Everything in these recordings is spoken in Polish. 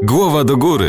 Głowa do góry.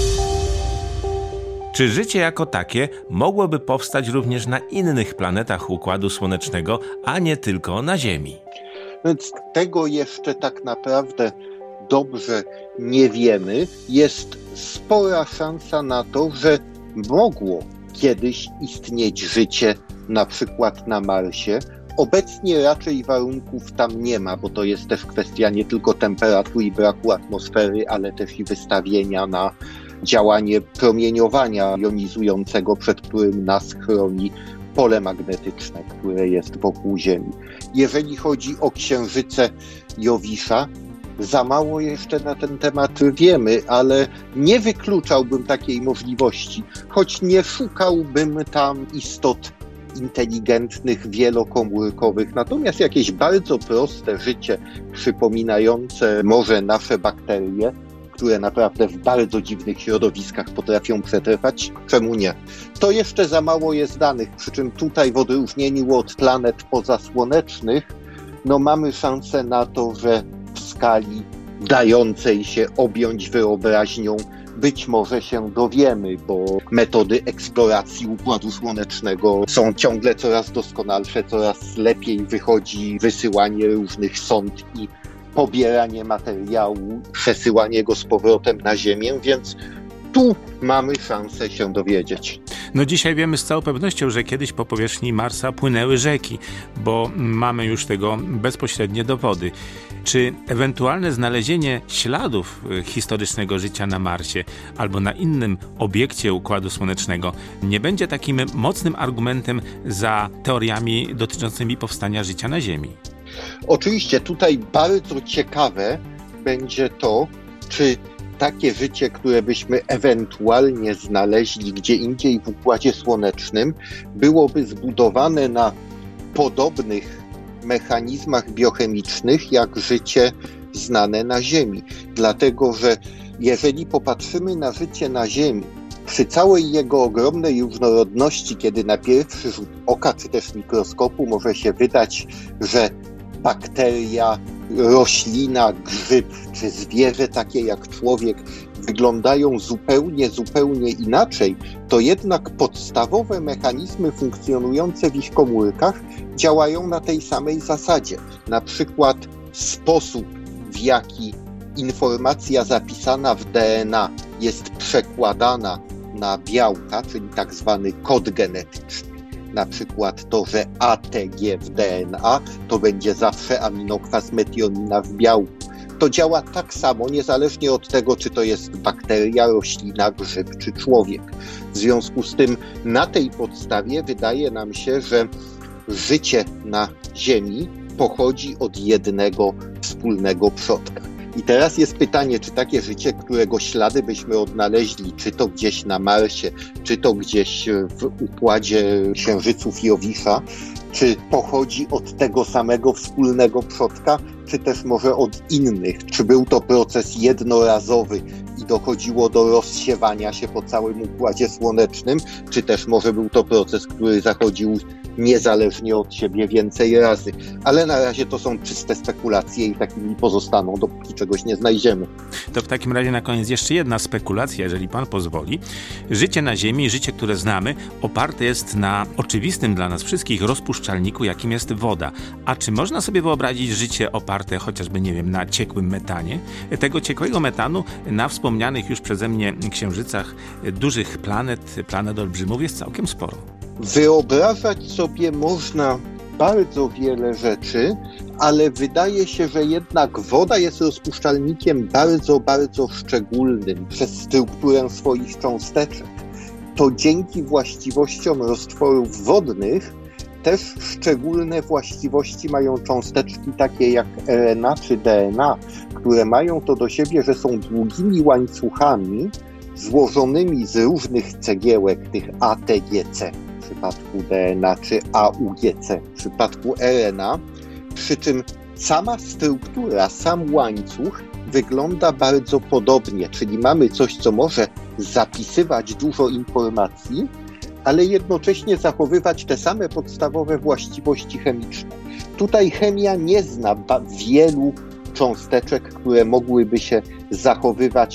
Czy życie jako takie mogłoby powstać również na innych planetach Układu Słonecznego, a nie tylko na Ziemi? Więc tego jeszcze tak naprawdę dobrze nie wiemy. Jest spora szansa na to, że mogło kiedyś istnieć życie na przykład na Marsie. Obecnie raczej warunków tam nie ma, bo to jest też kwestia nie tylko temperatury i braku atmosfery, ale też i wystawienia na działanie promieniowania jonizującego, przed którym nas chroni pole magnetyczne, które jest wokół Ziemi. Jeżeli chodzi o księżyce Jowisza, za mało jeszcze na ten temat wiemy, ale nie wykluczałbym takiej możliwości, choć nie szukałbym tam istot inteligentnych, wielokomórkowych. Natomiast jakieś bardzo proste życie, przypominające może nasze bakterie, które naprawdę w bardzo dziwnych środowiskach potrafią przetrwać, czemu nie? To jeszcze za mało jest danych, przy czym tutaj w odróżnieniu od planet pozasłonecznych, mamy szansę na to, że w skali dającej się objąć wyobraźnią być może się dowiemy, bo metody eksploracji Układu Słonecznego są ciągle coraz doskonalsze, coraz lepiej wychodzi wysyłanie różnych sond i pobieranie materiału, przesyłanie go z powrotem na Ziemię, więc tu mamy szansę się dowiedzieć. Dzisiaj wiemy z całą pewnością, że kiedyś po powierzchni Marsa płynęły rzeki, bo mamy już tego bezpośrednie dowody. Czy ewentualne znalezienie śladów historycznego życia na Marsie albo na innym obiekcie Układu Słonecznego nie będzie takim mocnym argumentem za teoriami dotyczącymi powstania życia na Ziemi? Oczywiście tutaj bardzo ciekawe będzie to, czy takie życie, które byśmy ewentualnie znaleźli gdzie indziej w Układzie Słonecznym, byłoby zbudowane na podobnych mechanizmach biochemicznych jak życie znane na Ziemi. Dlatego, że jeżeli popatrzymy na życie na Ziemi, przy całej jego ogromnej różnorodności, kiedy na pierwszy rzut oka czy też mikroskopu może się wydać, że bakteria, roślina, grzyb czy zwierzę takie jak człowiek wyglądają zupełnie inaczej, to jednak podstawowe mechanizmy funkcjonujące w ich komórkach działają na tej samej zasadzie. Na przykład sposób, w jaki informacja zapisana w DNA jest przekładana na białka, czyli tak zwany kod genetyczny. Na przykład to, że ATG w DNA to będzie zawsze aminokwas metionina w białku. To działa tak samo, niezależnie od tego, czy to jest bakteria, roślina, grzyb czy człowiek. W związku z tym na tej podstawie wydaje nam się, że życie na Ziemi pochodzi od jednego wspólnego przodka. I teraz jest pytanie, czy takie życie, którego ślady byśmy odnaleźli, czy to gdzieś na Marsie, czy to gdzieś w układzie księżyców Jowisza, czy pochodzi od tego samego wspólnego przodka, czy też może od innych? Czy był to proces jednorazowy i dochodziło do rozsiewania się po całym Układzie Słonecznym, czy też może był to proces, który zachodził niezależnie od siebie więcej razy. Ale na razie to są czyste spekulacje i takimi pozostaną, dopóki czegoś nie znajdziemy. To w takim razie na koniec jeszcze jedna spekulacja, jeżeli pan pozwoli. Życie na Ziemi, życie, które znamy, oparte jest na oczywistym dla nas wszystkich rozpuszczalniku, jakim jest woda. A czy można sobie wyobrazić życie oparte chociażby, na ciekłym metanie? Tego ciekłego metanu na wspomnianych już przeze mnie księżycach dużych planet olbrzymów jest całkiem sporo. Wyobrażać sobie można bardzo wiele rzeczy, ale wydaje się, że jednak woda jest rozpuszczalnikiem bardzo szczególnym przez strukturę swoich cząsteczek. To dzięki właściwościom roztworów wodnych też szczególne właściwości mają cząsteczki takie jak RNA czy DNA, które mają to do siebie, że są długimi łańcuchami złożonymi z różnych cegiełek, tych ATGC w przypadku DNA, czy AUGC w przypadku RNA, przy czym sama struktura, sam łańcuch wygląda bardzo podobnie, czyli mamy coś, co może zapisywać dużo informacji, ale jednocześnie zachowywać te same podstawowe właściwości chemiczne. Tutaj chemia nie zna wielu cząsteczek, które mogłyby się zachowywać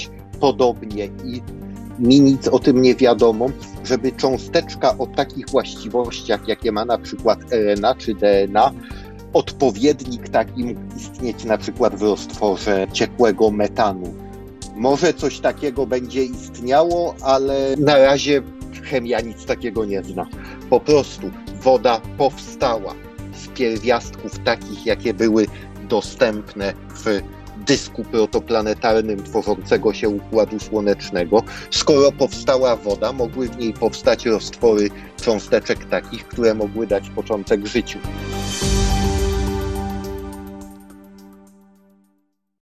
podobnie i mi nic o tym nie wiadomo, żeby cząsteczka o takich właściwościach, jakie ma na przykład RNA czy DNA, odpowiednik takim istnieć na przykład w roztworze ciekłego metanu. Może coś takiego będzie istniało, ale na razie chemia nic takiego nie zna. Po prostu woda powstała z pierwiastków takich, jakie były dostępne w dysku protoplanetarnym tworzącego się Układu Słonecznego. Skoro powstała woda, mogły w niej powstać roztwory cząsteczek takich, które mogły dać początek życiu.